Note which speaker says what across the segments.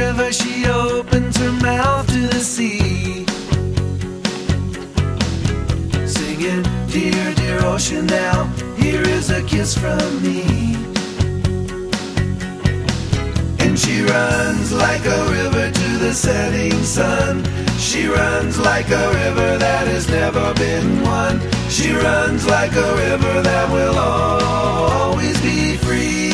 Speaker 1: river, she opens her mouth to the sea, singing, dear, dear ocean, now here is a kiss from me. And she runs like a river to the setting sun. She runs like a river that has never been won. She runs like a river that will always be free.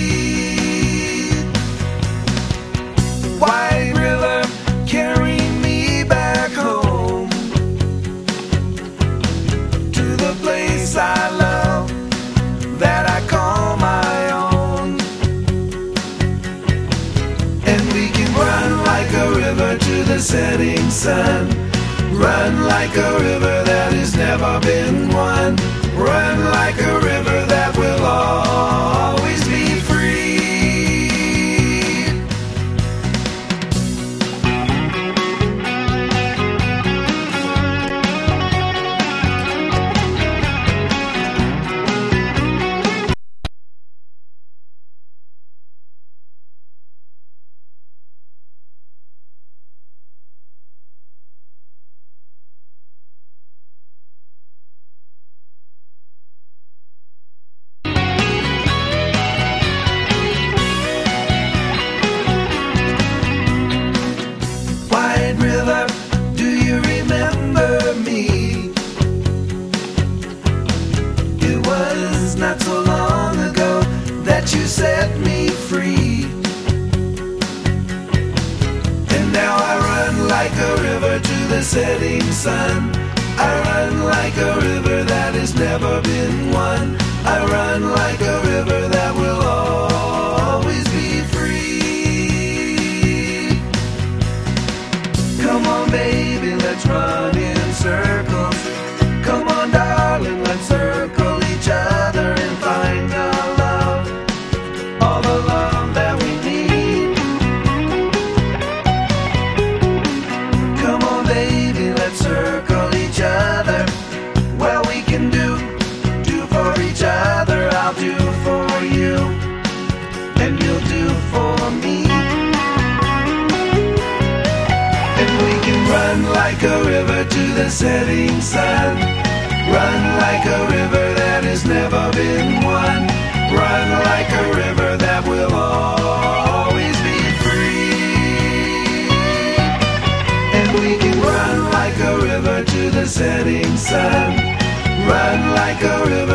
Speaker 1: White river, carry me back home, to the place I love, that I call my own. And we can run like a river to the setting sun. Run like a river that has never been won. Run like a river that will always be free. River, do you remember me? It was not so long ago that you set me free. And now I run like a river to the setting sun. I run like a river that has never been won. I run like a river that will always be free. Come on, baby, let's run in circles. Come on, darling, let's circle each other and find the love, all the love that we need. Come on, baby, let's circle each other. Well, we can do for each other. I'll do for you, and you'll do for me. Run like a river to the setting sun. Run like a river that has never been won. Run like a river that will always be free. And we can run like a river to the setting sun. Run like a river